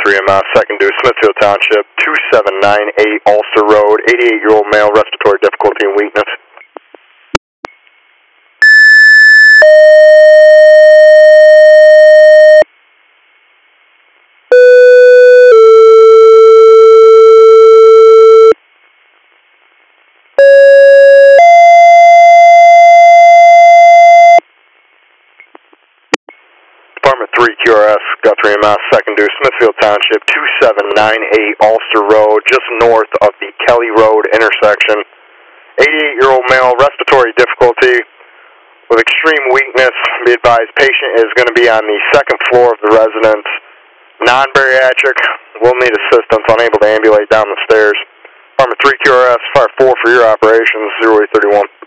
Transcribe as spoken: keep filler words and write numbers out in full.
Guthrie M S, second due, Smithfield Township, two seven nine eight Ulster Road, eighty-eight-year-old male, respiratory difficulty and weakness. Department three Q R S, Guthrie M S, second due, Smithfield Township, two seven nine eight Ulster Road, just north of the Kelly Road intersection. eighty-eight-year-old male, respiratory difficulty with extreme weakness. Be advised, patient is going to be on the second floor of the residence. Non-bariatric, will need assistance, unable to ambulate down the stairs. Department three Q R S, fire four for your operations, zero eight thirty-one.